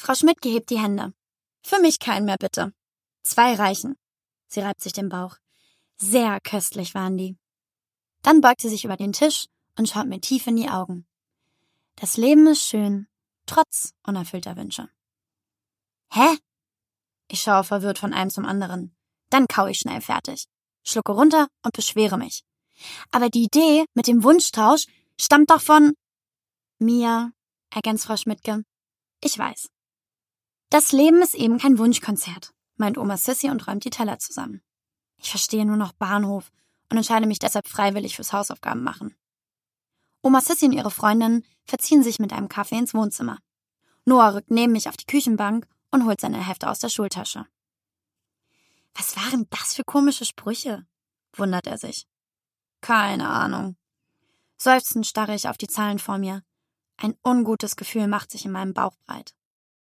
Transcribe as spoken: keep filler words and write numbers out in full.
Frau Schmidtke hebt die Hände. Für mich keinen mehr, bitte. Zwei reichen. Sie reibt sich den Bauch. Sehr köstlich waren die. Dann beugt sie sich über den Tisch und schaut mir tief in die Augen. Das Leben ist schön, trotz unerfüllter Wünsche. Hä? Ich schaue verwirrt von einem zum anderen. Dann kau ich schnell fertig, schlucke runter und beschwere mich. Aber die Idee mit dem Wunschtausch stammt doch von... Mia, ergänzt Frau Schmidtke. Ich weiß. Das Leben ist eben kein Wunschkonzert, meint Oma Sissy und räumt die Teller zusammen. Ich verstehe nur noch Bahnhof und entscheide mich deshalb freiwillig fürs Hausaufgaben machen. Oma Sissy und ihre Freundin verziehen sich mit einem Kaffee ins Wohnzimmer. Noah rückt neben mich auf die Küchenbank und holt seine Hefte aus der Schultasche. Was waren das für komische Sprüche? Wundert er sich. Keine Ahnung. Seufzend starre ich auf die Zahlen vor mir. Ein ungutes Gefühl macht sich in meinem Bauch breit.